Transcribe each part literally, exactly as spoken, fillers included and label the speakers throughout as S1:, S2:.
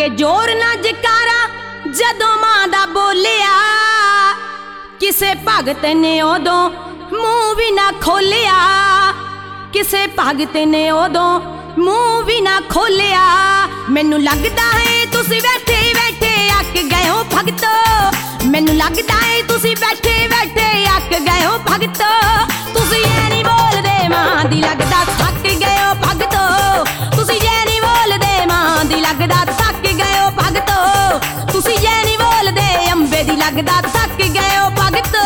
S1: जोर ना जकारा जदों मां दा बोलिया, किसे भगत ने उदों मूँह भी ना खोलिया, किसे भगत ने उदों मूँह भी ना खोलिया। मैनू लगदा है तुसी बैठे बैठे अक गए हो भगतो, मैनू लगदा है तुसी बैठे बैठे अक गए हो भगतो। तुसी ये नहीं बोलदे मां दी लगदा थक गए हो भगतो, तुसी ये नहीं बोलदे मां दी लगदा थक गए हो भगतो, तुसी ये नहीं बोलदे अंबे दी लगदा थक गए हो भगतो।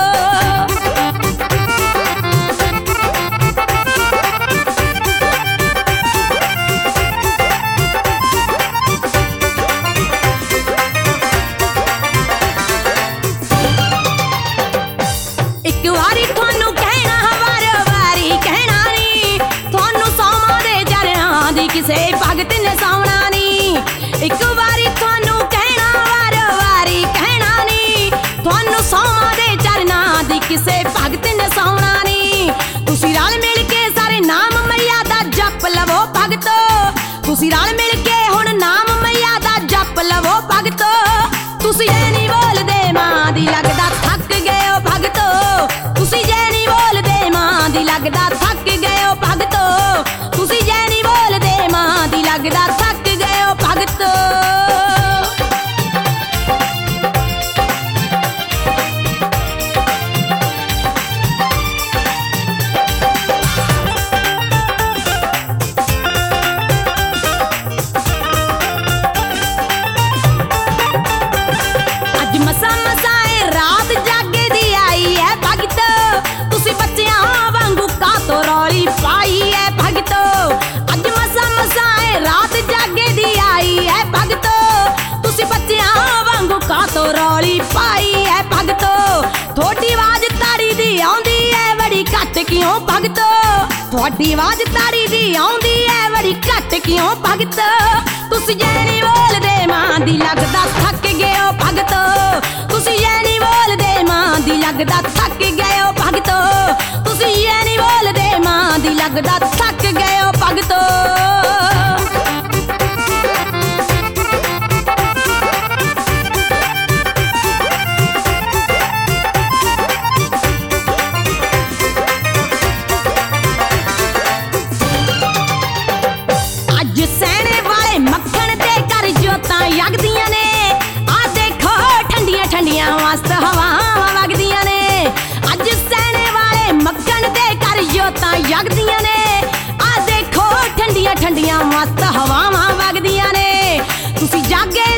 S1: किसे भगत ने सौना नी, एक बारी थानू कहना वार वारी कहना नी, थानू सौमा दे चरना दी किसे भगत ने सौना नी। तुसी रल मिल के सारे नाम मैया दा जप लवो भगतो, तुसी रल मिल के हुण नाम मैया दा जप लवो भगतो। तुसी ये नहीं बोलदे मां दी लगदा थक गए हो भगतो, तुसी ये नहीं बोलदे मां दी लगदा थक गए हो भगतो, तुसी ये नहीं बोलदे मां दी लगदा थक गए हो भगतो। अज मसा मसाए रात जागे दी आई है भगतो, तुसी बच्चियां वांगू कातो रौली पाई है भगतो। अज मसा मसाए रात जागे दी आई है भगतो, तुसी बच्चियां वांगू कातो रौली पाई है भगतो। थोड़ी आवाज तारी दी आउंदी है बड़ी घट क्यों भगतो, थोड़ी आवाज तारी दी आउंदी है बड़ी घट क्यों भगतो। तुसी ये नहीं बोलदे मां दी लगदा थक गए हो भगतो, तुसी ये नहीं बोलदे मां दी लगदा थक गए हो भगतो, तुसी ये नहीं बोलदे मां दी लगदा थक गए हो भगतो। अज सहने वाले मक्खन ते कर जोतां जगदियां ने, आ देखो ठंडियां ठंडियां मस्त हवावां वगदियां ने। अज सहने वाले मक्खन ते कर जोतां जगदियां ने, आ देखो ठंडियां ठंडियां मस्त हवावां वगदियां ने। तुसी जागे